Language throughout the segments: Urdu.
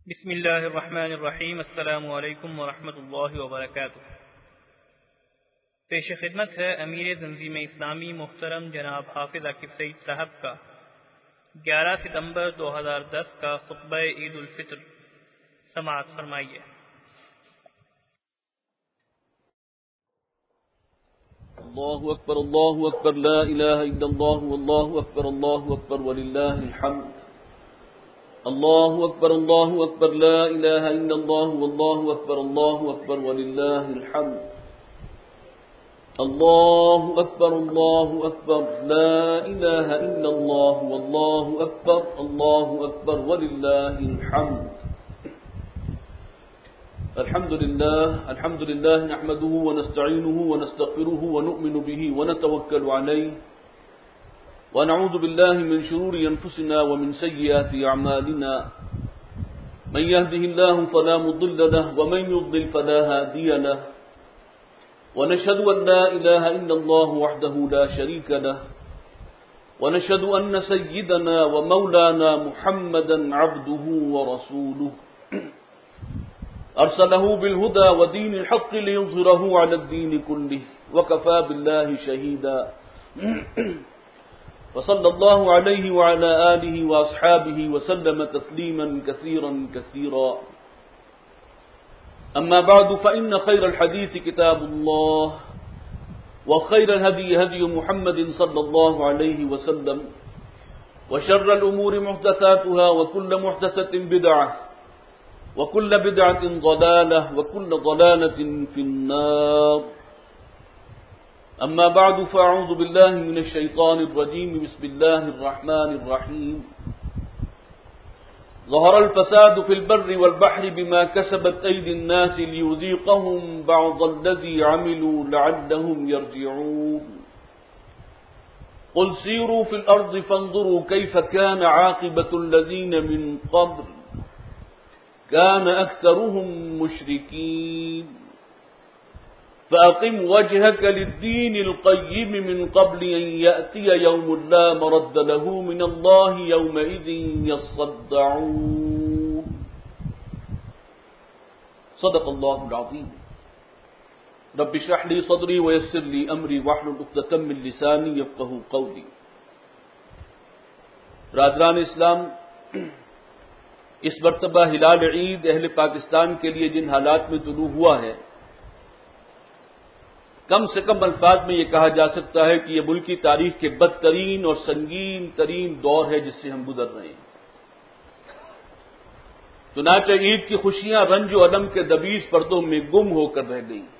بسم اللہ الرحمن الرحیم۔ السلام علیکم ورحمۃ اللہ وبرکاتہ۔ پیش خدمت ہے امیر تنظیم اسلامی محترم جناب حافظ عاقب سعید صاحب کا 11 ستمبر 2010 کا خطبہ عید الفطر۔ سماعت فرمائیے۔ اللہ اکبر لا الہ الا اللہ واللہ اکبر وللہ الحمد۔ اللہ اکبر لا الہ الا اللہ واللہ اکبر وللہ الحمد۔ اللہ اکبر لا الہ الا اللہ واللہ اکبر وللہ الحمد۔ الحمد للہ نحمده ونستعینه ونستغفره ونؤمن به ونتوکل علیہ ونعوذ بالله من شرور أنفسنا ومن سيئات أعمالنا، من يهده الله فلا مضل له ومن يضلل فلا هادي له، ونشهد أن لا إله إلا الله وحده لا شريك له، ونشهد أن سيدنا ومولانا محمدا عبده ورسوله أرسله بالهدى ودين الحق ليظهره على الدين كله وكفى بالله شهيدا وصلى الله عليه وعلى آله وأصحابه وسلم تسليما كثيرا كثيرا، أما بعد فإن خير الحديث كتاب الله وخير الهدي هدي محمد صلى الله عليه وسلم، وشر الأمور محدثاتها وكل محدثة بدعة وكل بدعة ضلالة وكل ضلالة في النار، أما بعد فأعوذ بالله من الشيطان الرجيم، بسم الله الرحمن الرحيم۔ ظهر الفساد في البر والبحر بما كسبت أيدي الناس ليذيقهم بعض الذي عملوا لعلهم يرجعون، قل سيروا في الأرض فانظروا كيف كان عاقبة الذين من قبل كان أكثرهم مشركين، فأقم وجهك للدين القيم من قبل أن يأتي يوم لا مرد له من الله يومئذ يصدعون۔ صدق الله العظيم۔ رب اشرح لي صدري ويسر لي أمري واحلل عقدة من لساني يفقهوا قولي۔ برادران اسلام، اس مرتبہ ہلال عید اہل پاکستان کے لیے جن حالات میں طلوع ہوا ہے، کم سے کم الفاظ میں یہ کہا جا سکتا ہے کہ یہ ملکی تاریخ کے بدترین اور سنگین ترین دور ہے جس سے ہم گزر رہے ہیں۔ چنانچہ عید کی خوشیاں رنج و الم کے دبیز پردوں میں گم ہو کر رہ گئیں۔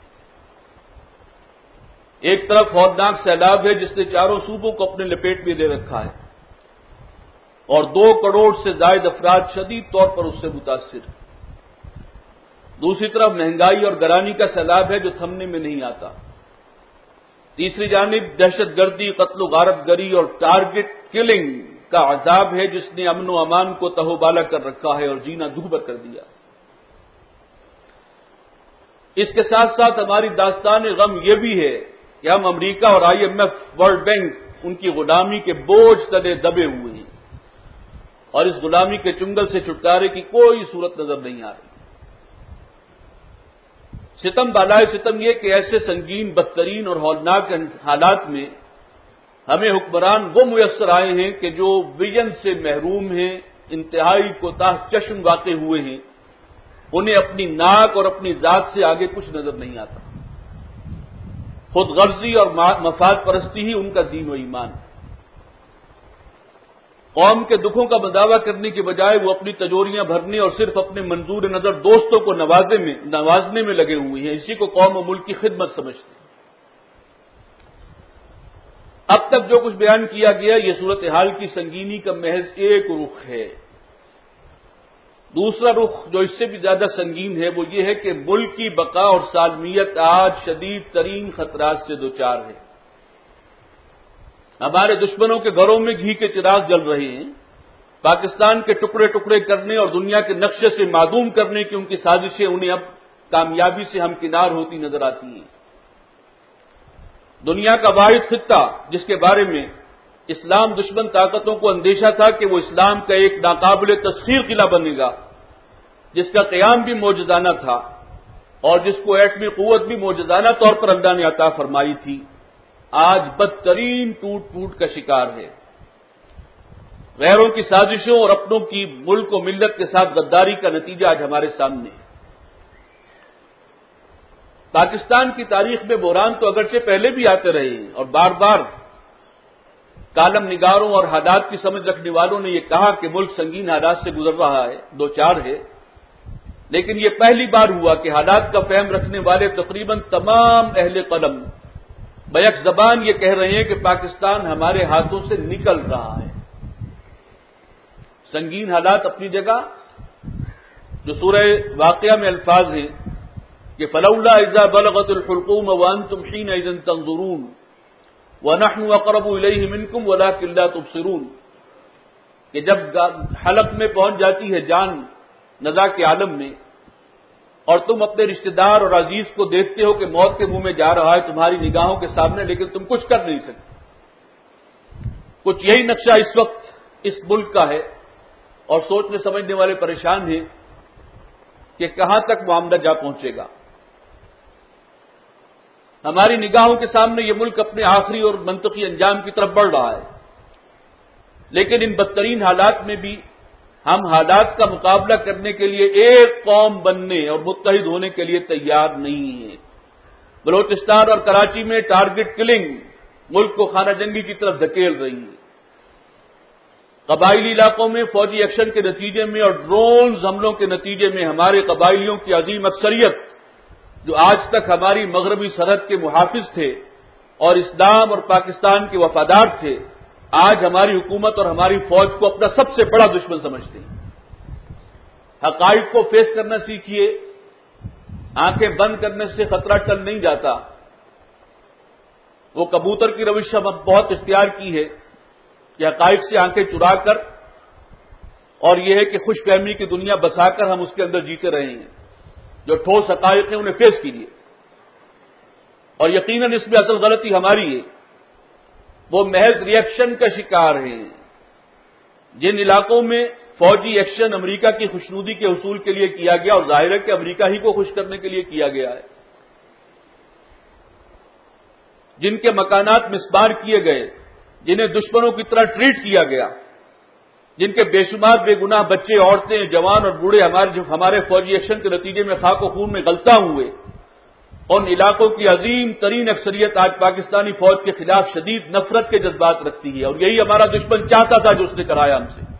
ایک طرف ہولناک سیلاب ہے جس نے چاروں صوبوں کو اپنے لپیٹ میں لے رکھا ہے، اور 2 کروڑ سے زائد افراد شدید طور پر اس سے متاثر ہیں۔ دوسری طرف مہنگائی اور گرانی کا سیلاب ہے جو تھمنے میں نہیں آتا۔ تیسری جانب دہشت گردی، قتل و غارت گری اور ٹارگٹ کلنگ کا عذاب ہے جس نے امن و امان کو تہو بالا کر رکھا ہے اور جینا دوبھر کر دیا۔ اس کے ساتھ ساتھ ہماری داستان غم یہ بھی ہے کہ ہم امریکہ اور IMF، ورلڈ بینک، ان کی غلامی کے بوجھ تلے دبے ہوئے ہیں، اور اس غلامی کے چنگل سے چھٹکارے کی کوئی صورت نظر نہیں آ رہی۔ ستم بالائے ستم یہ کہ ایسے سنگین، بدترین اور ہولناک حالات میں ہمیں حکمران وہ میسر آئے ہیں کہ جو ویژن سے محروم ہیں، انتہائی کوتاہ چشم واقع ہوئے ہیں، انہیں اپنی ناک اور اپنی ذات سے آگے کچھ نظر نہیں آتا۔ خود غرضی اور مفاد پرستی ہی ان کا دین و ایمان ہے۔ قوم کے دکھوں کا مداوع کرنے کے بجائے وہ اپنی تجوریاں بھرنے اور صرف اپنے منظور نظر دوستوں کو نوازنے میں لگے ہوئے ہیں۔ اسی کو قوم و ملک کی خدمت سمجھتے ہیں۔ اب تک جو کچھ بیان کیا گیا یہ صورتحال کی سنگینی کا محض ایک رخ ہے۔ دوسرا رخ جو اس سے بھی زیادہ سنگین ہے وہ یہ ہے کہ ملک کی بقا اور سالمیت آج شدید ترین خطرات سے دوچار ہے۔ ہمارے دشمنوں کے گھروں میں گھی کے چراغ جل رہے ہیں۔ پاکستان کے ٹکڑے ٹکڑے کرنے اور دنیا کے نقشے سے معدوم کرنے کی ان کی سازشیں انہیں اب کامیابی سے ہمکنار ہوتی نظر آتی ہیں۔ دنیا کا واحد خطہ جس کے بارے میں اسلام دشمن طاقتوں کو اندیشہ تھا کہ وہ اسلام کا ایک ناقابل تسخیر قلعہ بنے گا، جس کا قیام بھی معجزانہ تھا اور جس کو ایٹمی قوت بھی معجزانہ طور پر اللہ نے عطا فرمائی تھی، آج بدترین ٹوٹ پھوٹ کا شکار ہے۔ غیروں کی سازشوں اور اپنوں کی ملک و ملت کے ساتھ غداری کا نتیجہ آج ہمارے سامنے ہے۔ پاکستان کی تاریخ میں بحران تو اگرچہ پہلے بھی آتے رہے ہیں اور بار بار کالم نگاروں اور حالات کی سمجھ رکھنے والوں نے یہ کہا کہ ملک سنگین حالات سے گزر رہا ہے، دو چار ہے، لیکن یہ پہلی بار ہوا کہ حالات کا فہم رکھنے والے تقریباً تمام اہل قلم بیک زبان یہ کہہ رہے ہیں کہ پاکستان ہمارے ہاتھوں سے نکل رہا ہے۔ سنگین حالات اپنی جگہ، جو سورہ واقعہ میں الفاظ ہیں کہ فلولا اذا بلغت الحلقوم وانتم حينئذ تنظرون ونحن اقرب الیہ منکم ولکن لا تبصرون، کہ جب حلق میں پہنچ جاتی ہے جان نزا کے عالم میں اور تم اپنے رشتہ دار اور عزیز کو دیکھتے ہو کہ موت کے منہ میں جا رہا ہے تمہاری نگاہوں کے سامنے، لیکن تم کچھ کر نہیں سکتے۔ کچھ یہی نقشہ اس وقت اس ملک کا ہے اور سوچنے سمجھنے والے پریشان ہیں کہ کہاں تک معاملہ جا پہنچے گا۔ ہماری نگاہوں کے سامنے یہ ملک اپنے آخری اور منطقی انجام کی طرف بڑھ رہا ہے، لیکن ان بدترین حالات میں بھی ہم حالات کا مقابلہ کرنے کے لیے ایک قوم بننے اور متحد ہونے کے لیے تیار نہیں ہیں۔ بلوچستان اور کراچی میں ٹارگٹ کلنگ ملک کو خانہ جنگی کی طرف دھکیل رہی ہے۔ قبائلی علاقوں میں فوجی ایکشن کے نتیجے میں اور ڈرون حملوں کے نتیجے میں ہمارے قبائلیوں کی عظیم اکثریت، جو آج تک ہماری مغربی سرحد کے محافظ تھے اور اسلام اور پاکستان کے وفادار تھے، آج ہماری حکومت اور ہماری فوج کو اپنا سب سے بڑا دشمن سمجھتے ہیں۔ حقائق کو فیس کرنا سیکھیے، آنکھیں بند کرنے سے خطرہ ٹل نہیں جاتا۔ وہ کبوتر کی روش ہم اب بہت اختیار کی ہے کہ حقائق سے آنکھیں چرا کر، اور یہ ہے کہ خوش فہمی کی دنیا بسا کر ہم اس کے اندر جیتے رہے ہیں۔ جو ٹھوس حقائق ہیں انہیں فیس کیجیے، اور یقیناً اس میں اصل غلطی ہماری ہے۔ وہ محض ری ایکشن کا شکار ہیں۔ جن علاقوں میں فوجی ایکشن امریکہ کی خوشنودی کے حصول کے لیے کیا گیا، اور ظاہر ہے کہ امریکہ ہی کو خوش کرنے کے لیے کیا گیا ہے، جن کے مکانات مسمار کیے گئے، جنہیں دشمنوں کی طرح ٹریٹ کیا گیا، جن کے بے شمار بے گناہ بچے، عورتیں، جوان اور بوڑھے ہمارے فوجی ایکشن کے نتیجے میں خاک و خون میں غلطاں ہوئے، ان علاقوں کی عظیم ترین اکثریت آج پاکستانی فوج کے خلاف شدید نفرت کے جذبات رکھتی ہے، اور یہی ہمارا دشمن چاہتا تھا جو اس نے کرایا ہم سے۔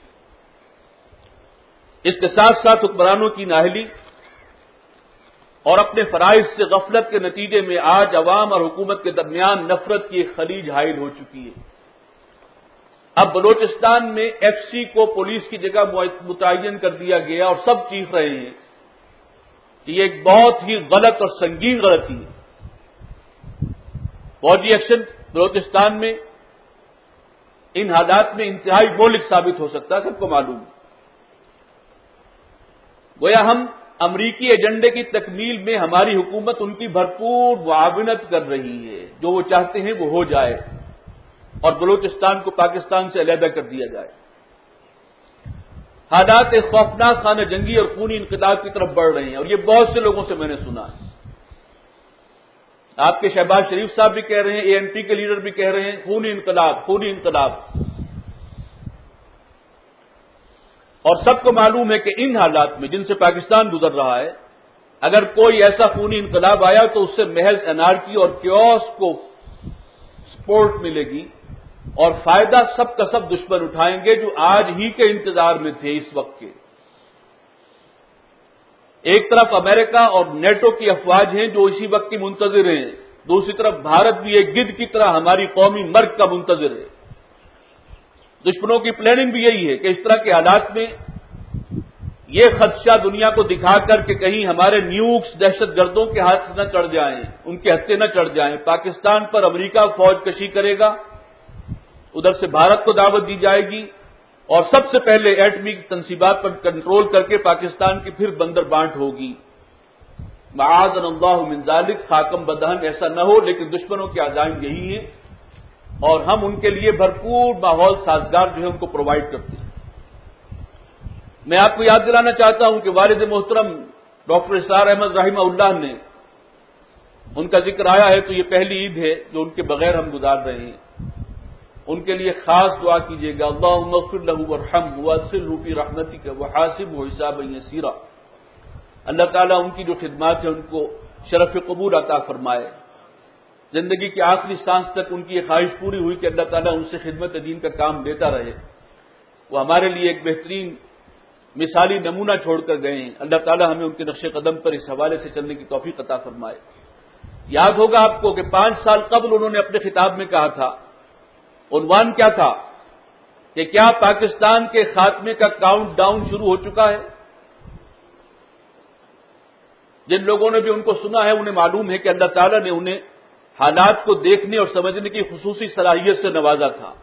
اس کے ساتھ ساتھ حکمرانوں کی نااہلی اور اپنے فرائض سے غفلت کے نتیجے میں آج عوام اور حکومت کے درمیان نفرت کی ایک خلیج حائل ہو چکی ہے۔ اب بلوچستان میں ایف سی کو پولیس کی جگہ متعین کر دیا گیا، اور سب چیخ رہے ہیں کہ یہ ایک بہت ہی غلط اور سنگین غلطی ہے۔ فوجی ایکشن بلوچستان میں ان حالات میں انتہائی مہلک ثابت ہو سکتا ہے، سب کو معلوم ہے۔ گویا ہم امریکی ایجنڈے کی تکمیل میں ہماری حکومت ان کی بھرپور معاونت کر رہی ہے، جو وہ چاہتے ہیں وہ ہو جائے اور بلوچستان کو پاکستان سے علیحدہ کر دیا جائے۔ حالات ایک خوفناک خانہ جنگی اور خونی انقلاب کی طرف بڑھ رہے ہیں، اور یہ بہت سے لوگوں سے میں نے سنا ہے۔ آپ کے شہباز شریف صاحب بھی کہہ رہے ہیں، اے این پی کے لیڈر بھی کہہ رہے ہیں، خونی انقلاب، خونی انقلاب۔ اور سب کو معلوم ہے کہ ان حالات میں جن سے پاکستان گزر رہا ہے، اگر کوئی ایسا خونی انقلاب آیا تو اس سے محض انارکی اور کیوس کو سپورٹ ملے گی، اور فائدہ سب کا سب دشمن اٹھائیں گے جو آج ہی کے انتظار میں تھے اس وقت کے۔ ایک طرف امریکہ اور نیٹو کی افواج ہیں جو اسی وقت کی منتظر ہیں، دوسری طرف بھارت بھی ایک گدھ کی طرح ہماری قومی مرگ کا منتظر ہے۔ دشمنوں کی پلاننگ بھی یہی ہے کہ اس طرح کے حالات میں یہ خدشہ دنیا کو دکھا کر کہ کہیں ہمارے نیوکس دہشت گردوں کے ہاتھ نہ چڑھ جائیں، ان کے ہتھے نہ چڑھ جائیں، پاکستان پر امریکہ فوج کشی کرے گا، ادھر سے بھارت کو دعوت دی جائے گی، اور سب سے پہلے ایٹمی تنصیبات پر کنٹرول کر کے پاکستان کی پھر بندر بانٹ ہوگی۔ معاذنا اللہ من ذالک، خاکم بدہن ایسا نہ ہو، لیکن دشمنوں کے عزائم یہی ہیں، اور ہم ان کے لیے بھرپور ماحول سازگار جو ہے ان کو پرووائڈ کرتے ہیں۔ میں آپ کو یاد دلانا چاہتا ہوں کہ والد محترم ڈاکٹر اسرار احمد رحمہ اللہ نے، ان کا ذکر آیا ہے تو یہ پہلی عید ہے جو ان کے بغیر ہم گزار رہے ہیں. ان کے لیے خاص دعا کیجیے گا، اللہم اغفر لہ وارحمہ وادخلہ فی رحمتک وحاسبہ حسابا یسیرا. اللہ تعالیٰ ان کی جو خدمات ہیں ان کو شرف قبول عطا فرمائے. زندگی کی آخری سانس تک ان کی یہ خواہش پوری ہوئی کہ اللہ تعالیٰ ان سے خدمت دین کا کام لیتا رہے. وہ ہمارے لیے ایک بہترین مثالی نمونہ چھوڑ کر گئے ہیں. اللہ تعالیٰ ہمیں ان کے نقش قدم پر اس حوالے سے چلنے کی توفیق عطا فرمائے. یاد ہوگا آپ کو کہ 5 سال قبل انہوں نے اپنے خطاب میں کہا تھا، عنوان کیا تھا کہ کیا پاکستان کے خاتمے کا کاؤنٹ ڈاؤن شروع ہو چکا ہے؟ جن لوگوں نے بھی ان کو سنا ہے انہیں معلوم ہے کہ اللہ تعالیٰ نے انہیں حالات کو دیکھنے اور سمجھنے کی خصوصی صلاحیت سے نوازا تھا.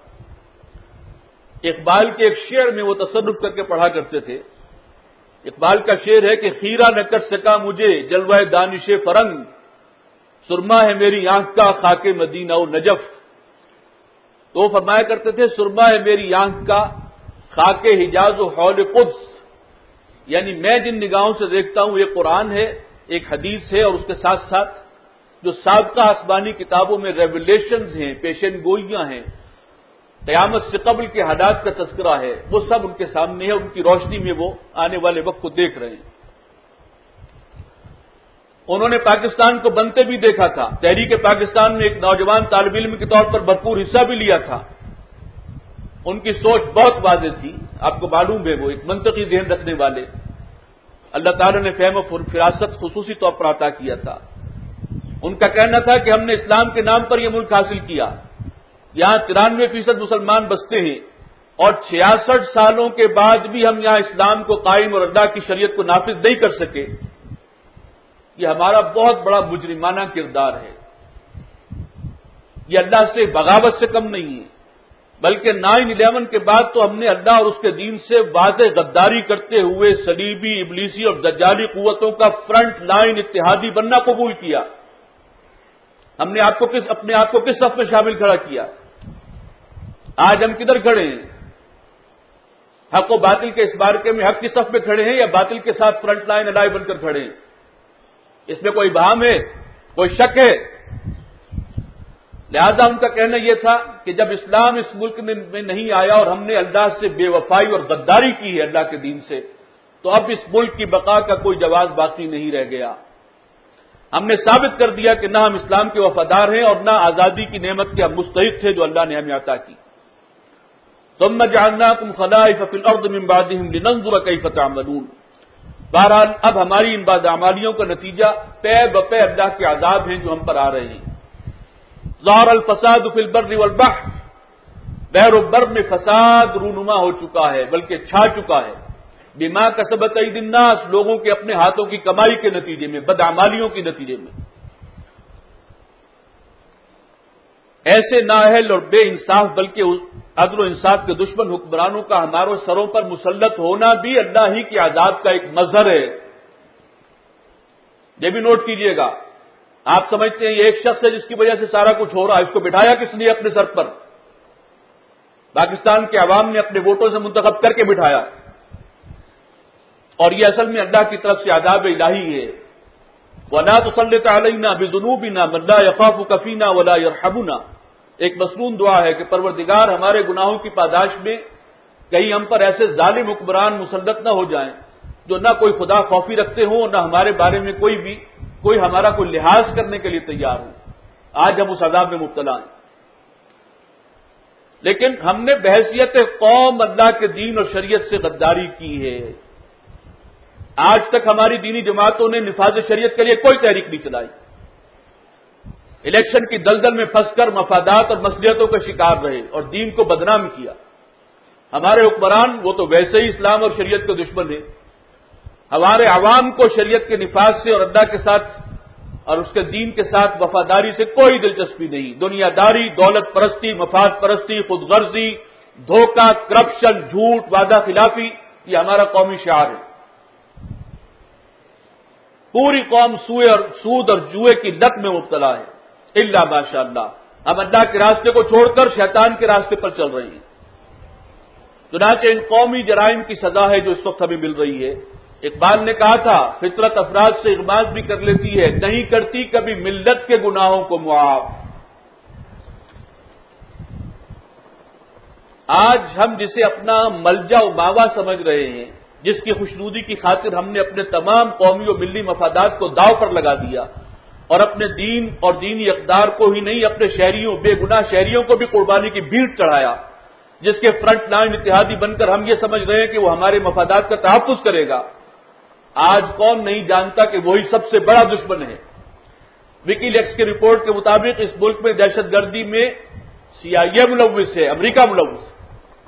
اقبال کے ایک شعر میں وہ تصرف کر کے پڑھا کرتے تھے. اقبال کا شعر ہے کہ خیرہ نہ کر سکا مجھے جلوہ دانش فرنگ، سرما ہے میری آنکھ کا خاک مدینہ و نجف. تو وہ فرمایا کرتے تھے سرما ہے میری آنکھ کا خاک حجاز و حول قدس، یعنی میں جن نگاہوں سے دیکھتا ہوں یہ قرآن ہے، ایک حدیث ہے، اور اس کے ساتھ ساتھ جو سابقہ آسمانی کتابوں میں ریولیشنز ہیں، پیشن گوئیاں ہیں، قیامت سے قبل کے حالات کا تذکرہ ہے، وہ سب ان کے سامنے ہے. ان کی روشنی میں وہ آنے والے وقت کو دیکھ رہے ہیں. انہوں نے پاکستان کو بنتے بھی دیکھا تھا. تحریک پاکستان میں ایک نوجوان طالب علم کے طور پر بھرپور حصہ بھی لیا تھا. ان کی سوچ بہت واضح تھی. آپ کو معلوم ہے وہ ایک منطقی ذہن رکھنے والے. اللہ تعالیٰ نے فہم و فراست خصوصی طور پر عطا کیا تھا. ان کا کہنا تھا کہ ہم نے اسلام کے نام پر یہ ملک حاصل کیا، یہاں 93% مسلمان بستے ہیں، اور 66 سالوں کے بعد بھی ہم یہاں اسلام کو قائم اور اللہ کی شریعت کو نافذ نہیں کر سکے. یہ ہمارا بہت بڑا مجرمانہ کردار ہے. یہ اللہ سے بغاوت سے کم نہیں ہے، بلکہ 9/11 کے بعد تو ہم نے اللہ اور اس کے دین سے واضح غداری کرتے ہوئے صلیبی، ابلیسی اور دجالی قوتوں کا فرنٹ لائن اتحادی بننا قبول کیا. ہم نے اپنے آپ کو کس صف میں شامل کھڑا کیا؟ آج ہم کدھر کھڑے ہیں؟ حق و باطل کے اس بارکے میں حق کی صف میں کھڑے ہیں یا باطل کے ساتھ فرنٹ لائن اڈائی بن کر کھڑے ہیں؟ اس میں کوئی بہام ہے، کوئی شک ہے؟ لہذا ان کا کہنا یہ تھا کہ جب اسلام اس ملک میں نہیں آیا اور ہم نے اللہ سے بے وفائی اور غداری کی ہے اللہ کے دین سے، تو اب اس ملک کی بقا کا کوئی جواز باقی نہیں رہ گیا. ہم نے ثابت کر دیا کہ نہ ہم اسلام کے وفادار ہیں اور نہ آزادی کی نعمت کے ہم مستحق تھے جو اللہ نے ہمیں عطا کی. ثم جعلناکم خلائف فی الارض من بعدہم لننظر کیف تعملون. بہرحال اب ہماری ان بدعمالیوں کا نتیجہ پے بپے اللہ کے عذاب ہیں جو ہم پر آ رہے ہیں. ظہر الفساد فی البر والبحر، بحر و بر میں فساد رونما ہو چکا ہے، بلکہ چھا چکا ہے. بما کسبت ایدی الناس، لوگوں کے اپنے ہاتھوں کی کمائی کے نتیجے میں، بدعمالیوں کے نتیجے میں. ایسے نااہل اور بے انصاف بلکہ عدل و انصاف کے دشمن حکمرانوں کا ہمارے سروں پر مسلط ہونا بھی اللہ ہی کے عذاب کا ایک مظہر ہے. یہ بھی نوٹ کیجئے گا. آپ سمجھتے ہیں یہ ایک شخص ہے جس کی وجہ سے سارا کچھ ہو رہا ہے، اس کو بٹھایا کس لیے اپنے سر پر؟ پاکستان کے عوام نے اپنے ووٹوں سے منتخب کر کے بٹھایا، اور یہ اصل میں اللہ کی طرف سے عذاب الہی ہے. وَلَا تُسَلِّطْ عَلَيْنَا بِذُنُوبِنَا مَن لَّا يَخَافُكَ فِينَا وَلَا يَرْحَمُنَا. ایک مسنون دعا ہے کہ پروردگار ہمارے گناہوں کی پاداش میں کہیں ہم پر ایسے ظالم حکمران مسلط نہ ہو جائیں جو نہ کوئی خدا خوفی رکھتے ہوں اور نہ ہمارے بارے میں کوئی ہمارا کوئی لحاظ کرنے کے لیے تیار ہو. آج ہم اس عذاب میں مبتلا ہیں. لیکن ہم نے بحیثیت قوم اللہ کے دین اور شریعت سے غداری کی ہے. آج تک ہماری دینی جماعتوں نے نفاذ شریعت کے لیے کوئی تحریک نہیں چلائی. الیکشن کی دلدل میں پھنس کر مفادات اور مصلحتوں کا شکار رہے اور دین کو بدنام کیا. ہمارے حکمران وہ تو ویسے ہی اسلام اور شریعت کے دشمن ہیں. ہمارے عوام کو شریعت کے نفاذ سے اور اللہ کے ساتھ اور اس کے دین کے ساتھ وفاداری سے کوئی دلچسپی نہیں. دنیا داری، دولت پرستی، مفاد پرستی، خود غرضی، دھوکہ، کرپشن، جھوٹ، وعدہ خلافی، یہ ہمارا قومی شعار ہے. پوری قوم سود اور جوئے کی لت میں مبتلا ہے. الا ماشاء اللہ ہم اللہ کے راستے کو چھوڑ کر شیطان کے راستے پر چل رہے ہیں. چنانچہ ان قومی جرائم کی سزا ہے جو اس وقت ہمیں مل رہی ہے۔ اقبال نے کہا تھا فطرت افراد سے اغماض بھی کر لیتی ہے، نہیں کرتی کبھی ملت کے گناہوں کو معاف۔ آج ہم جسے اپنا ملجا و ماوا سمجھ رہے ہیں، جس کی خوشنودی کی خاطر ہم نے اپنے تمام قومی و ملی مفادات کو داؤ پر لگا دیا اور اپنے دین اور دینی اقدار کو ہی نہیں اپنے شہریوں، بے گناہ شہریوں کو بھی قربانی کی بھیٹ چڑھایا، جس کے فرنٹ لائن اتحادی بن کر ہم یہ سمجھ رہے ہیں کہ وہ ہمارے مفادات کا تحفظ کرے گا، آج کون نہیں جانتا کہ وہی سب سے بڑا دشمن ہے۔ وکی لیکس کی رپورٹ کے مطابق اس ملک میں دہشت گردی میں CIA ملوث ہے، امریکہ ملوث ہے،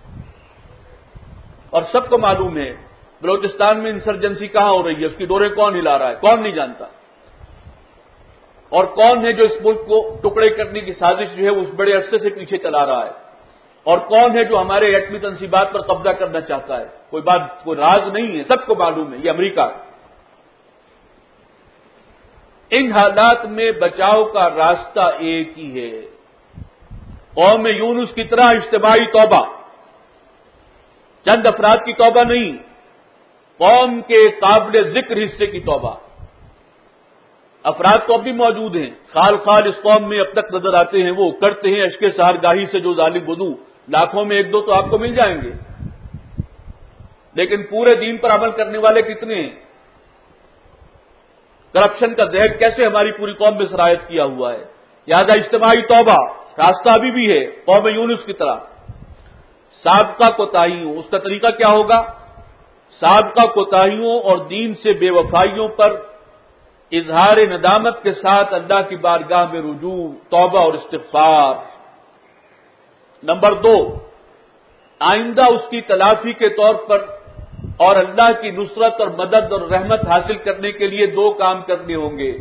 اور سب کو معلوم ہے بلوچستان میں انسرجنسی کہاں ہو رہی ہے، اس کی ڈوریں کون ہلا رہا ہے، کون نہیں جانتا، اور کون ہے جو اس ملک کو ٹکڑے کرنے کی سازش جو ہے اس بڑے عرصے سے پیچھے چلا رہا ہے، اور کون ہے جو ہمارے ایٹمی تنصیبات پر قبضہ کرنا چاہتا ہے۔ کوئی بات، کوئی راز نہیں ہے، سب کو معلوم ہے، یہ امریکہ۔ ان حالات میں بچاؤ کا راستہ ایک ہی ہے، قوم یونس کی طرح اجتماعی توبہ، چند افراد کی توبہ نہیں، قوم کے قابل ذکر حصے کی توبہ۔ افراد تو اب بھی موجود ہیں، خال خال اس قوم میں اب تک نظر آتے ہیں، وہ کرتے ہیں اشک سحرگاہی سے جو ظالم وضو، لاکھوں میں ایک دو تو آپ کو مل جائیں گے، لیکن پورے دین پر عمل کرنے والے کتنے ہیں؟ کرپشن کا زہر کیسے ہماری پوری قوم میں سرایت کیا ہوا ہے۔ لہذا اجتماعی توبہ راستہ ابھی بھی ہے، قوم یونس کی طرح۔ سابقہ کوتاہیوں، اس کا طریقہ کیا ہوگا؟ سابقہ کوتاہیوں اور دین سے بے وفائیوں پر اظہار ندامت کے ساتھ اللہ کی بارگاہ میں رجوع، توبہ اور استغفار۔ نمبر 2، آئندہ اس کی تلافی کے طور پر اور اللہ کی نصرت اور مدد اور رحمت حاصل کرنے کے لیے 2 کام کرنے ہوں گے۔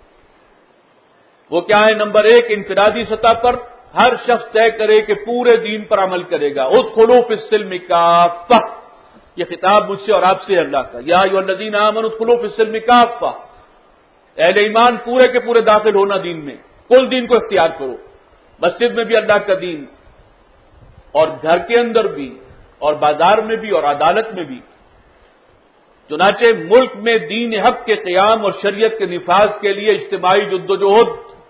وہ کیا ہے؟ نمبر 1، انفرادی سطح پر ہر شخص طے کرے کہ پورے دین پر عمل کرے گا۔ ادخلوا فی السلم کافہ، یہ خطاب مجھ سے اور آپ سے اللہ کا، یا ایھا الذین آمنوا ادخلوا فی السلم کافہ، اہل ایمان پورے کے پورے داخل ہونا دین میں، کل دین کو اختیار کرو، مسجد میں بھی اللہ کا دین، اور گھر کے اندر بھی، اور بازار میں بھی، اور عدالت میں بھی۔ چنانچہ ملک میں دین حق کے قیام اور شریعت کے نفاذ کے لیے اجتماعی جدوجہد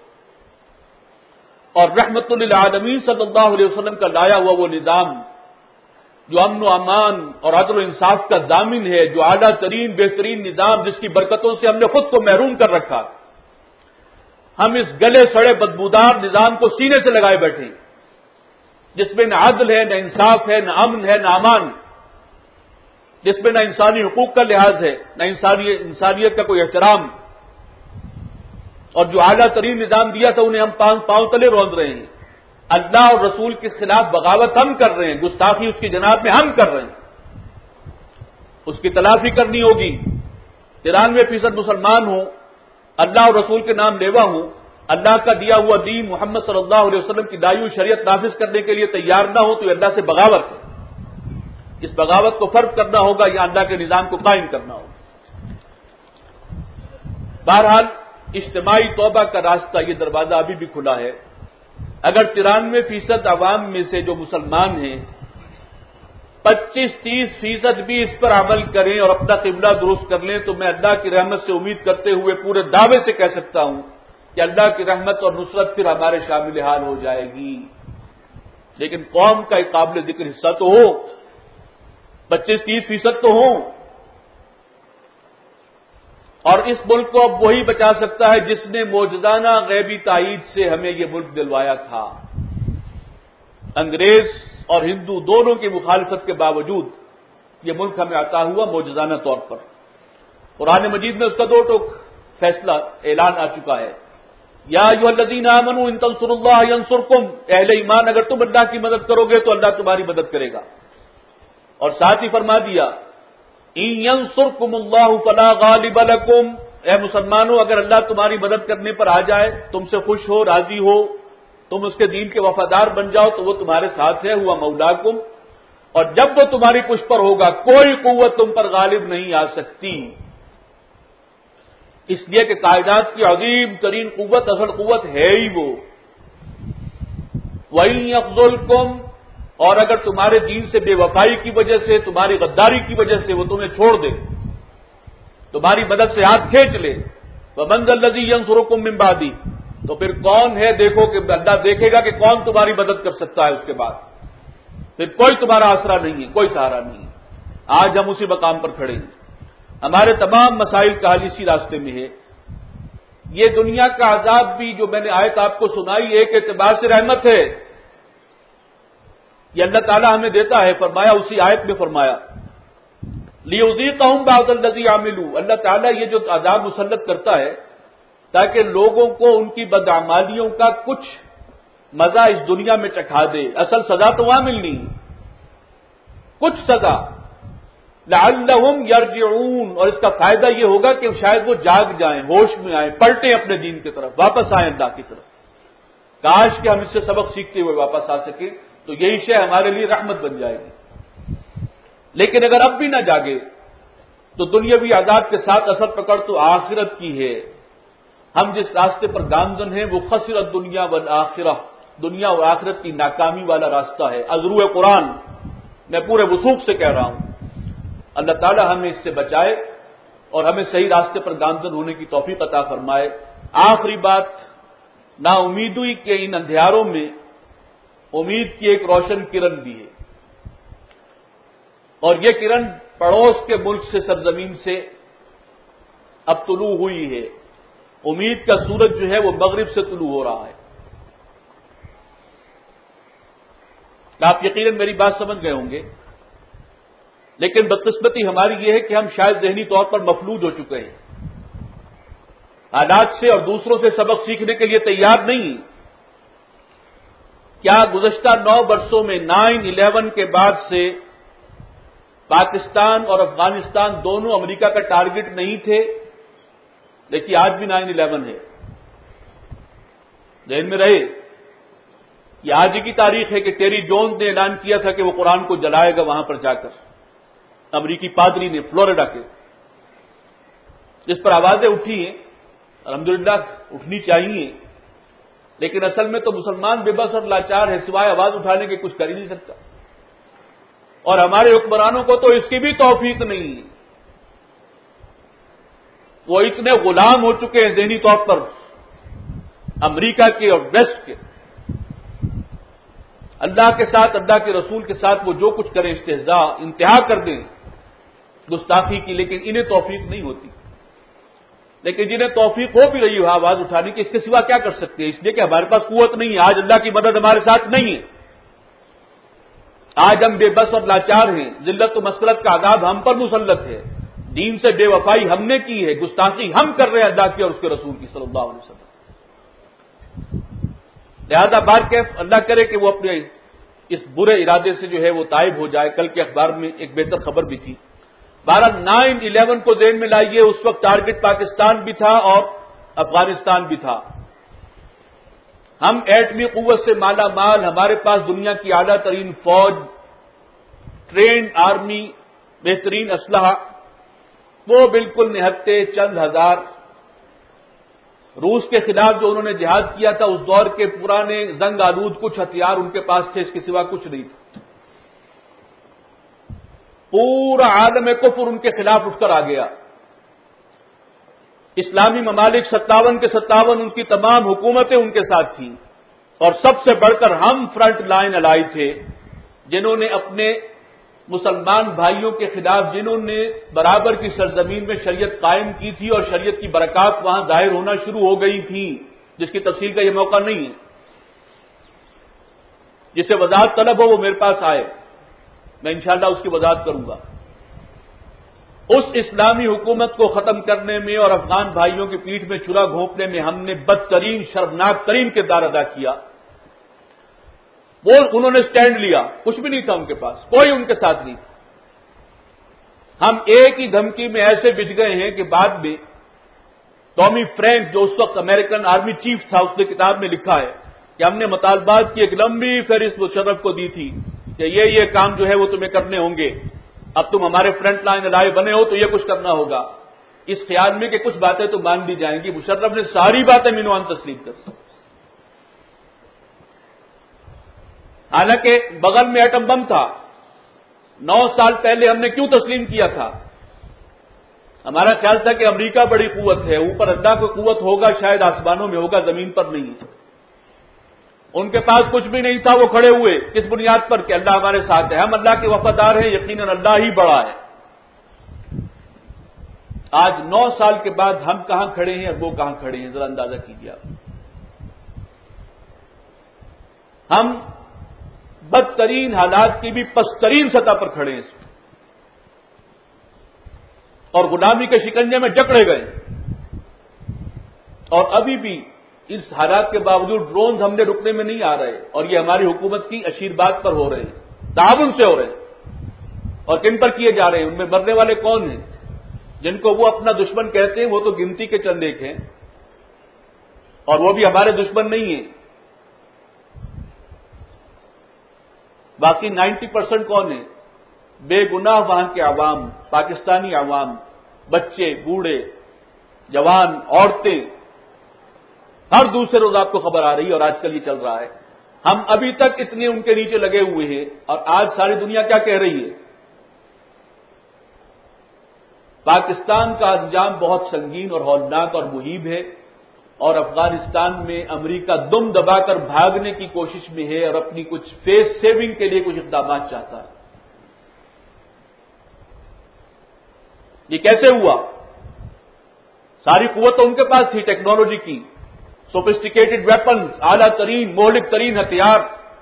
اور رحمت للعالمین صلی اللہ علیہ وسلم کا لایا ہوا وہ نظام جو امن و امان اور عدل و انصاف کا ضامن ہے، جو اعلیٰ ترین بہترین نظام جس کی برکتوں سے ہم نے خود کو محروم کر رکھا، ہم اس گلے سڑے بدبودار نظام کو سینے سے لگائے بیٹھے ہیں، جس میں نہ عدل ہے، نہ انصاف ہے، نہ امن ہے، نہ امان، جس میں نہ انسانی حقوق کا لحاظ ہے، نہ انسانیت کا کوئی احترام، اور جو اعلیٰ ترین نظام دیا تھا انہیں ہم پاؤں تلے روند رہے ہیں۔ اللہ اور رسول کے خلاف بغاوت ہم کر رہے ہیں، گستاخی اس کی جناب میں ہم کر رہے ہیں، اس کی تلافی کرنی ہوگی۔ 93% مسلمان ہوں، اللہ اور رسول کے نام لیوا ہوں، اللہ کا دیا ہوا دین محمد صلی اللہ علیہ وسلم کی لائی ہوئی شریعت نافذ کرنے کے لیے تیار نہ ہو تو یہ اللہ سے بغاوت ہے۔ اس بغاوت کو فرق کرنا ہوگا یا اللہ کے نظام کو قائم کرنا ہوگا۔ بہرحال اجتماعی توبہ کا راستہ، یہ دروازہ ابھی بھی کھلا ہے۔ اگر 93% عوام میں سے جو مسلمان ہیں 25-30% بھی اس پر عمل کریں اور اپنا قبلہ درست کر لیں تو میں اللہ کی رحمت سے امید کرتے ہوئے پورے دعوے سے کہہ سکتا ہوں کہ اللہ کی رحمت اور نصرت پھر ہمارے شامل حال ہو جائے گی۔ لیکن قوم کا ایک قابل ذکر حصہ تو ہو، 25-30% تو ہوں، اور اس ملک کو اب وہی بچا سکتا ہے جس نے معجزانہ غیبی تائید سے ہمیں یہ ملک دلوایا تھا۔ انگریز اور ہندو دونوں کی مخالفت کے باوجود یہ ملک ہمیں عطا ہوا معجزانہ طور پر۔ قرآن مجید میں اس کا 2 ٹوک فیصلہ اعلان آ چکا ہے، یا ایھا الذین آمنوا ان تنصروا اللہ ینصرکم، اہل ایمان اگر تم اللہ کی مدد کرو گے تو اللہ تمہاری مدد کرے گا، اور ساتھ ہی فرما دیا ان ینصرکم اللہ فلا غالب لکم، اے مسلمانوں اگر اللہ تمہاری مدد کرنے پر آ جائے، تم سے خوش ہو، راضی ہو، تم اس کے دین کے وفادار بن جاؤ تو وہ تمہارے ساتھ ہے، ہوا مولاکم، اور جب وہ تمہاری پشت پر ہوگا کوئی قوت تم پر غالب نہیں آ سکتی، اس لیے کہ کائنات کی عظیم ترین قوت، اصل قوت ہے ہی وہ۔ وَإِن يَخْذُلْكُمْ اور اگر تمہارے دین سے بے وفائی کی وجہ سے، تمہاری غداری کی وجہ سے وہ تمہیں چھوڑ دے، تمہاری مدد سے ہاتھ کھینچ لے، وَمَنْ ذَا الَّذِي يَنْصُرُكُم مِّن بَعْدِهِ، تو پھر کون ہے؟ دیکھو کہ اللہ دیکھے گا کہ کون تمہاری مدد کر سکتا ہے اس کے بعد، پھر کوئی تمہارا آسرا نہیں ہے، کوئی سہارا نہیں ہے۔ آج ہم اسی مقام پر کھڑے ہیں، ہمارے تمام مسائل کا حل اسی راستے میں ہے۔ یہ دنیا کا عذاب بھی جو میں نے آیت آپ کو سنائی ایک اعتبار سے رحمت ہے، یہ اللہ تعالیٰ ہمیں دیتا ہے۔ فرمایا اسی آیت میں فرمایا لِيُذِيقَهُمْ بَعْضَ الَّذِي عَمِلُوا، اللہ تعالیٰ یہ جو عذاب مسلط کرتا ہے تاکہ لوگوں کو ان کی بدعمالیوں کا کچھ مزہ اس دنیا میں چکھا دے، اصل سزا تو وہاں ملنی، کچھ سزا، لَعَلَّهُمْ يَرْجِعُونَ، اور اس کا فائدہ یہ ہوگا کہ شاید وہ جاگ جائیں، ہوش میں آئیں، پلٹیں اپنے دین کی طرف، واپس آئیں اللہ کی طرف۔ کاش کہ ہم اس سے سبق سیکھتے ہوئے واپس آ سکیں تو یہی شے ہمارے لیے رحمت بن جائے گی۔ لیکن اگر اب بھی نہ جاگے تو دنیاوی عذاب کے ساتھ اثر پکڑ تو آخرت کی ہے۔ ہم جس راستے پر گامزن ہیں وہ خسرت دنیا والآخرہ، دنیا اور آخرت کی ناکامی والا راستہ ہے۔ از روح قرآن میں پورے وثوق سے کہہ رہا ہوں، اللہ تعالی ہمیں اس سے بچائے اور ہمیں صحیح راستے پر گامزن ہونے کی توفیق عطا فرمائے۔ آخری بات، نا امیدی کے ان اندھیاروں میں امید کی ایک روشن کرن بھی ہے، اور یہ کرن پڑوس کے ملک سے، سرزمین سے اب طلوع ہوئی ہے۔ امید کا سورج جو ہے وہ مغرب سے طلوع ہو رہا ہے۔ آپ یقیناً میری بات سمجھ گئے ہوں گے، لیکن بدقسمتی ہماری یہ ہے کہ ہم شاید ذہنی طور پر مفلوج ہو چکے ہیں، حالات سے اور دوسروں سے سبق سیکھنے کے لیے تیار نہیں ہیں۔ کیا گزشتہ 9 برسوں میں 9/11 کے بعد سے پاکستان اور افغانستان دونوں امریکہ کا ٹارگٹ نہیں تھے؟ لیکن آج بھی 9/11 ہے، ذہن میں رہے۔ یہ آج ہی کی تاریخ ہے کہ ٹیری جونز نے اعلان کیا تھا کہ وہ قرآن کو جلائے گا وہاں پر جا کر، امریکی پادری نے، فلوریڈا کے، جس پر آوازیں اٹھی ہیں، الحمدللہ اٹھنی چاہیے، لیکن اصل میں تو مسلمان بے بس اور لاچار ہے، سوائے آواز اٹھانے کے کچھ کر ہی نہیں سکتا، اور ہمارے حکمرانوں کو تو اس کی بھی توفیق نہیں ہے۔ وہ اتنے غلام ہو چکے ہیں ذہنی طور پر امریکہ کے اور ویسٹ کے، اللہ کے ساتھ، اللہ کے رسول کے ساتھ وہ جو کچھ کریں، استہزاء انتہا کر دیں گستاخی کی، لیکن انہیں توفیق نہیں ہوتی۔ لیکن جنہیں توفیق ہو بھی رہی ہو آواز اٹھانے کی، اس کے سوا کیا کر سکتے ہیں؟ اس لیے کہ ہمارے پاس قوت نہیں ہے، آج اللہ کی مدد ہمارے ساتھ نہیں ہے، آج ہم بے بس اور لاچار ہیں، ذلت و مسکرت کا عذاب ہم پر مسلط ہے، دین سے بے وفائی ہم نے کی ہے، گستاخی ہم کر رہے ہیں اللہ کی اور اس کے رسول کی صلی اللہ علیہ وسلم۔ لہذا بار کیف اللہ کرے کہ وہ اپنے اس برے ارادے سے جو ہے وہ تائب ہو جائے۔ کل کے اخبار میں ایک بہتر خبر بھی تھی۔ 9/11 کو ذہن میں لائیے، اس وقت ٹارگٹ پاکستان بھی تھا اور افغانستان بھی تھا۔ ہم ایٹمی قوت سے مالا مال، ہمارے پاس دنیا کی اعلیٰ ترین فوج، ٹرینڈ آرمی، بہترین اسلحہ، وہ بالکل نہتے چند ہزار۔ روس کے خلاف جو انہوں نے جہاد کیا تھا اس دور کے پرانے زنگ آلود کچھ ہتھیار ان کے پاس تھے، اس کے سوا کچھ نہیں تھا۔ پورا عالم کفر ان کے خلاف اٹھ کر آ گیا۔ اسلامی ممالک 57 کے 57 ان کی تمام حکومتیں ان کے ساتھ تھیں، اور سب سے بڑھ کر ہم فرنٹ لائن الائی تھے، جنہوں نے اپنے مسلمان بھائیوں کے خلاف، جنہوں نے برابر کی سرزمین میں شریعت قائم کی تھی اور شریعت کی برکات وہاں ظاہر ہونا شروع ہو گئی تھی، جس کی تفصیل کا یہ موقع نہیں ہے۔ جسے وضاحت طلب ہو وہ میرے پاس آئے، میں انشاءاللہ اس کی وضاحت کروں گا۔ اس اسلامی حکومت کو ختم کرنے میں اور افغان بھائیوں کی پیٹھ میں چھرا گھونپنے میں ہم نے بدترین، شرمناک ترین کردار ادا کیا۔ وہ انہوں نے سٹینڈ لیا، کچھ بھی نہیں تھا ان کے پاس، کوئی ان کے ساتھ نہیں تھا۔ ہم ایک ہی دھمکی میں ایسے بچ گئے ہیں کہ بعد میں ٹامی فرینک، جو اس وقت امریکن آرمی چیف تھا، اس نے کتاب میں لکھا ہے کہ ہم نے مطالبات کی ایک لمبی فہرست مشرف کو دی تھی کہ یہ کام جو ہے وہ تمہیں کرنے ہوں گے، اب تم ہمارے فرنٹ لائن الائے بنے ہو تو یہ کچھ کرنا ہوگا، اس خیال میں کہ کچھ باتیں تو مان بھی جائیں گی۔ مشرف نے ساری باتیں مینوان تسلیم کر دی۔ حالانکہ بغل میں ایٹم بم تھا. 9 سال پہلے ہم نے کیوں تسلیم کیا تھا؟ ہمارا خیال تھا کہ امریکہ بڑی قوت ہے، اوپر اللہ کو قوت ہوگا، شاید آسمانوں میں ہوگا، زمین پر نہیں. ان کے پاس کچھ بھی نہیں تھا، وہ کھڑے ہوئے کس بنیاد پر کہ اللہ ہمارے ساتھ ہے، ہم اللہ کے وفادار ہیں، یقیناً اللہ ہی بڑا ہے. آج 9 سال کے بعد ہم کہاں کھڑے ہیں اور وہ کہاں کھڑے ہیں، ذرا اندازہ کیجیے آپ. ہم بدترین حالات کی بھی پسترین سطح پر کھڑے ہیں اور غلامی کے شکنجے میں جکڑے گئے. اور ابھی بھی اس حالات کے باوجود ڈرونز ہم نے رکنے میں نہیں آ رہے، اور یہ ہماری حکومت کی اشیرباد پر ہو رہے ہیں، تعاون سے ہو رہے ہیں. اور کن پر کیے جا رہے ہیں؟ ان میں مرنے والے کون ہیں؟ جن کو وہ اپنا دشمن کہتے ہیں وہ تو گنتی کے چند ایک ہیں، اور وہ بھی ہمارے دشمن نہیں ہیں. باقی 90% کون ہیں؟ بے گناہ وہاں کے عوام، پاکستانی عوام، بچے، بوڑھے، جوان، عورتیں. ہر دوسرے روز آپ کو خبر آ رہی ہے اور آج کل یہ چل رہا ہے. ہم ابھی تک اتنے ان کے نیچے لگے ہوئے ہیں، اور آج ساری دنیا کیا کہہ رہی ہے؟ پاکستان کا انجام بہت سنگین اور ہولناک اور مہیب ہے، اور افغانستان میں امریکہ دم دبا کر بھاگنے کی کوشش میں ہے اور اپنی کچھ فیس سیونگ کے لیے کچھ اقدامات چاہتا ہے. یہ کیسے ہوا؟ ساری قوت تو ان کے پاس تھی، ٹیکنالوجی کی، سوفسٹیکیٹڈ ویپنز، اعلیٰ ترین مہلک ترین ہتھیار،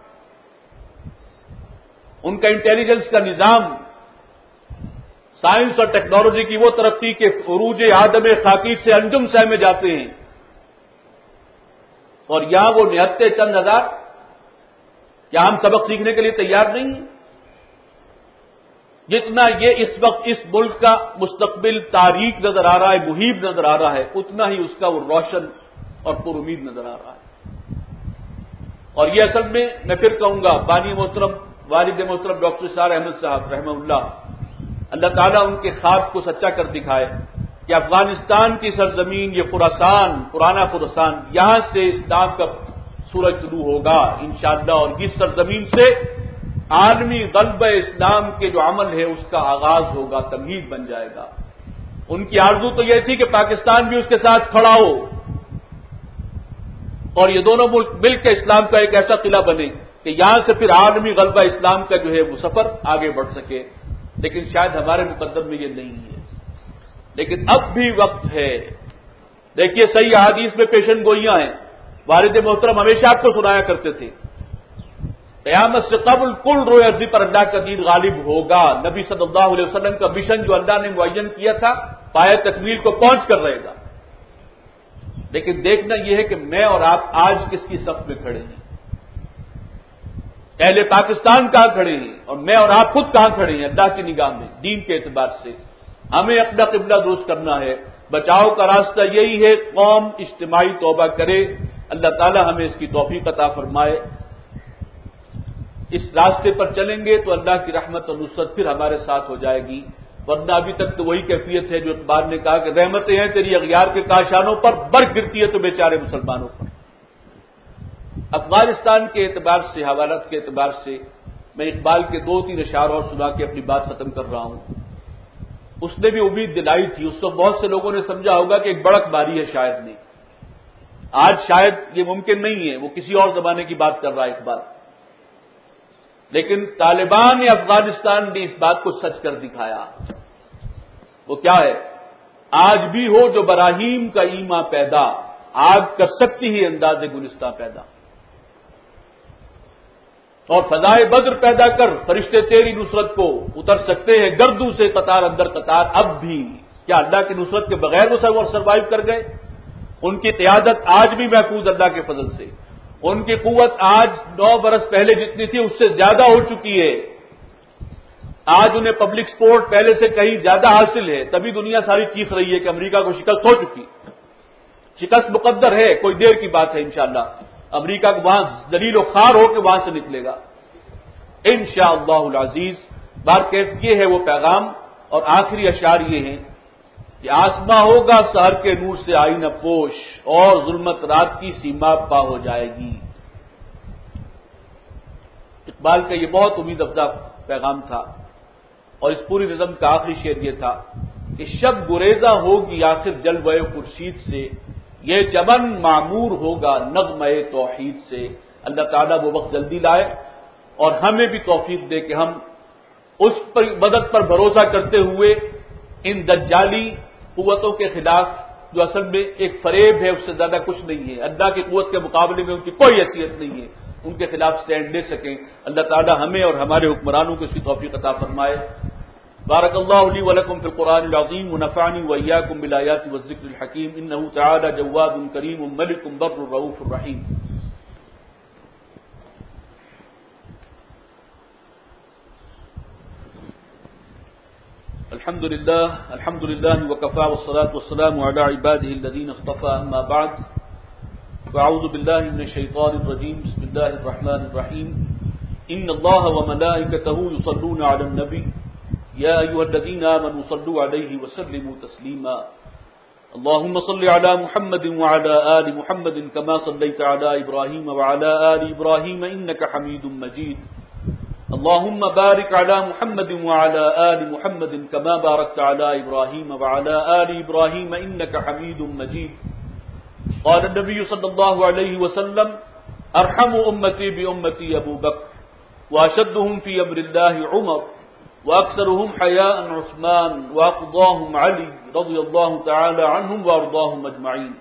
ان کا انٹیلیجنس کا نظام، سائنس اور ٹیکنالوجی کی وہ ترقی کے عروج آدم خاکی سے انجم سہ میں جاتے ہیں. اور یہاں وہ نہتے چند ہزار. کیا ہم سبق سیکھنے کے لیے تیار نہیں ہیں؟ جتنا یہ اس وقت اس ملک کا مستقبل تاریک نظر آ رہا ہے، محیب نظر آ رہا ہے، اتنا ہی اس کا وہ روشن اور پر امید نظر آ رہا ہے. اور یہ اصل میں پھر کہوں گا، بانی محترم والد محترم ڈاکٹر اسرار احمد صاحب رحمہ اللہ تعالیٰ ان کے خواب کو سچا کر دکھائے کہ افغانستان کی سرزمین، یہ خراسان، پرانا خراسان، یہاں سے اسلام کا سورج طلوع ہوگا انشاءاللہ، اور اس سرزمین سے عالمی غلبہ اسلام کے جو عمل ہے اس کا آغاز ہوگا، تمہید بن جائے گا. ان کی آرزو تو یہ تھی کہ پاکستان بھی اس کے ساتھ کھڑا ہو اور یہ دونوں ملک مل کے اسلام کا ایک ایسا قلعہ بنے کہ یہاں سے پھر عالمی غلبہ اسلام کا جو ہے وہ سفر آگے بڑھ سکے. لیکن شاید ہمارے مقدر میں یہ نہیں ہے. لیکن اب بھی وقت ہے. دیکھیے صحیح احادیث میں پیشن گوئیاں ہیں. والد محترم ہمیشہ آپ کو سنایا کرتے تھے قیامت سے قبل کل روئے ارضی پر اللہ کا دین غالب ہوگا. نبی صلی اللہ علیہ وسلم کا مشن جو اللہ نے معین کیا تھا پایہ تکمیل کو پہنچ کر رہے گا. لیکن دیکھنا یہ ہے کہ میں اور آپ آج کس کی صف میں کھڑے ہیں. اہل پاکستان کہاں کھڑے ہیں اور میں اور آپ خود کہاں کھڑے ہیں اللہ کی نگاہ میں دین کے اعتبار سے. ہمیں اپنا قبلہ درست کرنا ہے. بچاؤ کا راستہ یہی ہے، قوم اجتماعی توبہ کرے. اللہ تعالی ہمیں اس کی توفیق عطا فرمائے. اس راستے پر چلیں گے تو اللہ کی رحمت اور نصرت پھر ہمارے ساتھ ہو جائے گی. ورنہ ابھی تک تو وہی کیفیت ہے جو اقبال نے کہا کہ رحمتیں ہیں تیری اغیار کے کاشانوں پر، برف گرتی ہے تو بیچارے مسلمانوں پر. افغانستان کے اعتبار سے، حوالات کے اعتبار سے میں اقبال کے 2-3 اشعار اور سنا کے اپنی بات ختم کر رہا ہوں. اس نے بھی امید دلائی تھی. اس وقت بہت سے لوگوں نے سمجھا ہوگا کہ ایک بڑک ماری ہے شاعر نے. آج شاید یہ ممکن نہیں ہے، وہ کسی اور زمانے کی بات کر رہا ہے اقبال. لیکن طالبان افغانستان نے اس بات کو سچ کر دکھایا. وہ کیا ہے؟ آج بھی ہو جو براہیم کا ایما پیدا، آگ کر سکتی ہی انداز گلستہ پیدا. اور فضائے بدر پیدا کر فرشتے تیری نصرت کو اتر سکتے ہیں گردوں سے قطار اندر قطار. اب بھی کیا اللہ کی نصرت کے بغیر وہ سروائیو کر گئے؟ ان کی قیادت آج بھی محفوظ اللہ کے فضل سے. ان کی قوت آج 9 برس پہلے جتنی تھی اس سے زیادہ ہو چکی ہے. آج انہیں پبلک سپورٹ پہلے سے کہیں زیادہ حاصل ہے. تبھی دنیا ساری چیخ رہی ہے کہ امریکہ کو شکست ہو چکی. شکست مقدر ہے، کوئی دیر کی بات ہے. انشاءاللہ امریکہ کو وہاں ذلیل و خوار ہو کے وہاں سے نکلے گا انشاءاللہ العزیز. بارکیف یہ ہے وہ پیغام. اور آخری اشعار یہ ہیں کہ آسماں ہوگا سحر کے نور سے آئینہ پوش، اور ظلمت رات کی سیما پا ہو جائے گی. اقبال کا یہ بہت امید افزا پیغام تھا، اور اس پوری نظم کا آخری شعر یہ تھا کہ شب گریزہ ہوگی آخر جلوہ خورشید سے، یہ چمن معمور ہوگا نغمہ توحید سے۔ اللہ تعالیٰ وہ وقت جلدی لائے اور ہمیں بھی توفیق دے کہ ہم اس پر مدد پر بھروسہ کرتے ہوئے ان دجالی قوتوں کے خلاف، جو اصل میں ایک فریب ہے، اس سے زیادہ کچھ نہیں ہے، اللہ کی قوت کے مقابلے میں ان کی کوئی حیثیت نہیں ہے، ان کے خلاف سٹینڈ لے سکیں۔ اللہ تعالیٰ ہمیں اور ہمارے حکمرانوں کو اس کی توفیق عطا فرمائے۔ بارک اللہ لی ولکم فی القرآن العظیم ونفعنی وإیاکم بالآیات والذکر الحکیم، انہ تعالی جواد کریم ملک بر رؤوف الرحیم۔ الحمد للہ وکفى والصلاة والسلام على عباده الذین اصطفى، اما بعد فاعوذ باللہ من الشیطان الرجیم، بسم اللہ الرحمن الرحیم۔ ان اللہ وملائکته یصلون علی النبی یا ایھا الذین آمنوا صلوا علیہ وسلموا تسلیما۔ اللهم صل على محمد وعلى آل محمد كما صليت على إبراهيم وعلى آل إبراهيم إنك حميد مجيد۔ اللهم بارك على محمد وعلى آل محمد كما باركت على إبراهيم وعلى آل إبراهيم إنك حميد مجيد۔ قال النبي صلى الله عليه وسلم أرحم أمتي بأمتي أبو بكر، وأشدهم في أمر الله عمر، وأكثرهم حياء عثمان، وأقضاهم علي رضي الله تعالى عنهم وأرضاهم أجمعين۔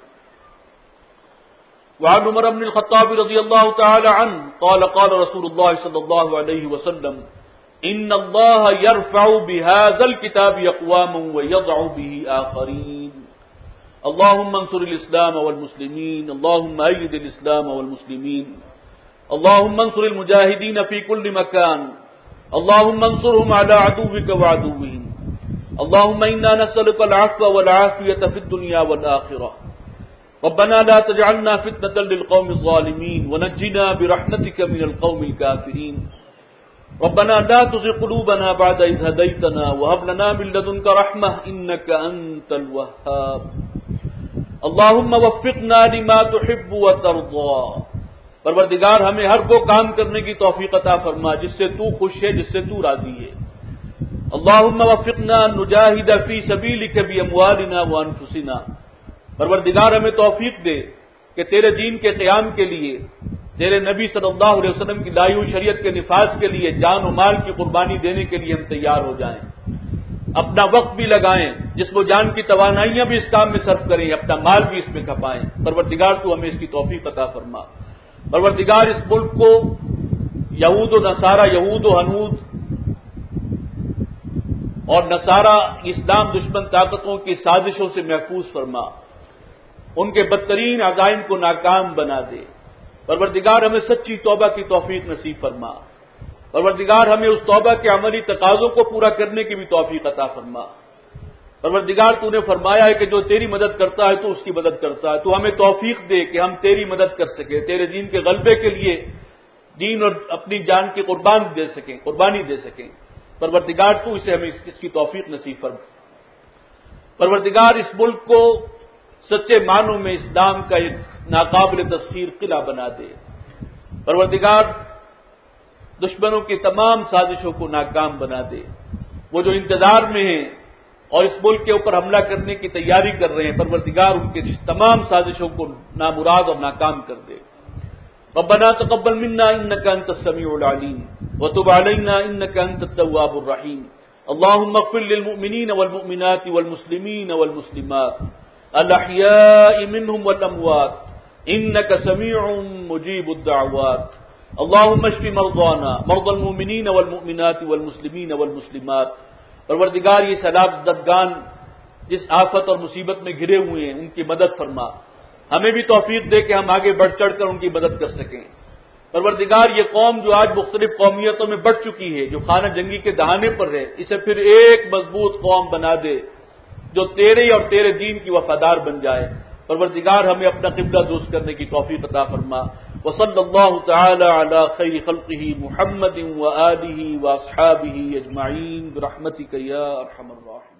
وعن عمر بن الخطاب رضي الله تعالى عنه قال قال رسول الله صلى الله عليه وسلم إن الله يرفع بهذا الكتاب أقواما ويضع به آخرين۔ اللهم انصر الإسلام والمسلمين، اللهم أيد الإسلام والمسلمين، اللهم انصر المجاهدين في كل مكان، اللهم انصرهم على عدوك وعدوهم، اللهم إنا نسألك العفو والعافية في الدنيا والآخرة، ربنا لا تجعلنا فتنة للقوم الظالمين ونجنا برحمتك من القوم الكافرين، ربنا لا تزغ قلوبنا بعد إذ هديتنا وهب لنا من لدنك رحمة إنك أنت الوهاب، اللهم وفقنا لما تحب وترضى۔ پروردگار ہمیں ہر وہ کام کرنے کی توفیق عطا فرما جس سے تو خوش ہے، جس سے تو راضی ہے۔ اللهم وفقنا نجاهد في سبيلك بأموالنا وأنفسنا، پروردگار ہمیں توفیق دے کہ تیرے دین کے قیام کے لیے، تیرے نبی صلی اللہ علیہ وسلم کی لائی ہوئی شریعت کے نفاذ کے لیے جان و مال کی قربانی دینے کے لیے ہم تیار ہو جائیں، اپنا وقت بھی لگائیں، جسم و جان کی توانائیاں بھی اس کام میں صرف کریں، اپنا مال بھی اس میں کھپائیں۔ پروردگار تو ہمیں اس کی توفیق عطا فرما۔ پروردگار اس ملک کو یہود و نصارہ، یہود و ہنود اور نصارہ اسلام دشمن طاقتوں کی سازشوں سے محفوظ فرما، ان کے بدترین عزائم کو ناکام بنا دے۔ پروردگار ہمیں سچی توبہ کی توفیق نصیب فرما۔ پروردگار ہمیں اس توبہ کے عملی تقاضوں کو پورا کرنے کی بھی توفیق عطا فرما۔ پروردگار تو نے فرمایا ہے کہ جو تیری مدد کرتا ہے تو اس کی مدد کرتا ہے، تو ہمیں توفیق دے کہ ہم تیری مدد کر سکیں، تیرے دین کے غلبے کے لیے دین اور اپنی جان کی قربانی دے سکیں۔ پروردگار تو اسے ہمیں اس کی توفیق نصیب فرما۔ پروردگار اس ملک کو سچے معنوں میں اسلام کا ایک ناقابل تسخیر قلعہ بنا دے۔ پروردگار دشمنوں کی تمام سازشوں کو ناکام بنا دے۔ وہ جو انتظار میں ہیں اور اس ملک کے اوپر حملہ کرنے کی تیاری کر رہے ہیں، پروردگار ان کی تمام سازشوں کو نامراد اور ناکام کر دے۔ ربنا تقبل منا انك انت السميع العليم وتب علينا انك انت التواب الرحيم، اللهم اغفر للمؤمنين والمؤمنات والمسلمين والمسلمات الاحياء منهم والاموات انك سميع مجيب الدعوات، اللهم اشف مرضانا مرضى المؤمنين والمؤمنات والمسلمين والمسلمات۔ پروردگار یہ سیلاب زدگان جس آفت اور مصیبت میں گھرے ہوئے ہیں ان کی مدد فرما، ہمیں بھی توفیق دے کہ ہم آگے بڑھ چڑھ کر ان کی مدد کر سکیں۔ پروردگار یہ قوم جو آج مختلف قومیتوں میں بڑھ چکی ہے، جو خانہ جنگی کے دہانے پر ہے، اسے پھر ایک مضبوط قوم بنا دے جو تیرے اور تیرے دین کی وفادار بن جائے۔ پروردگار ہمیں اپنا قبلہ درست کرنے کی توفیق عطا فرما۔ وصلی اللہ تعالی علی خیر خلقہ محمد وآلہ واصحابہ اجمعین برحمتک یا ارحم الراحمین۔